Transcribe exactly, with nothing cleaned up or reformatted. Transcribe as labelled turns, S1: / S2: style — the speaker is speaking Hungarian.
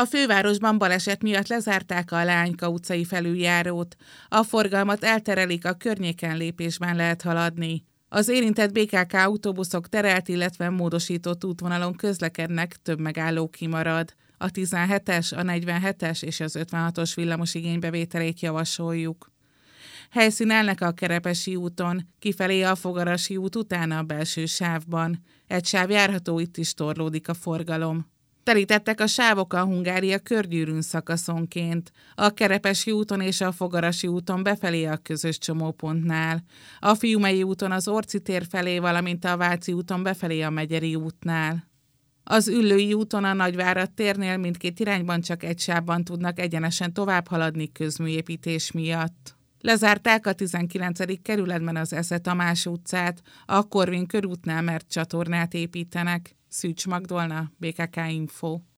S1: A fővárosban baleset miatt lezárták a Leányka utcai felüljárót. A forgalmat elterelik, a környéken lépésben lehet haladni. Az érintett bé ká ká autóbuszok terelt, illetve módosított útvonalon közlekednek, több megálló kimarad. A tizenhetes, a negyvenhetes és az ötvenhatos villamos igénybevételét javasoljuk. Helyszínelnek a Kerepesi úton, kifelé a Fogarasi út, utána a belső sávban. Egy sáv járható, itt is torlódik a forgalom. Telítettek a sávok a Hungária körgyűrűn szakaszonként, a Kerepesi úton és a Fogarasi úton befelé a közös csomópontnál, a Fiumei úton az Orci tér felé, valamint a Váci úton befelé a Megyeri útnál. Az Üllői úton a Nagyvárad térnél mindkét irányban csak egy sávban tudnak egyenesen tovább haladni közműépítés miatt. Lezárták a tizenkilencedik kerületben az Esze Tamás utcát, a Korvin körútnál, mert csatornát építenek. Szűcs Magdolna, bé ká ká Info.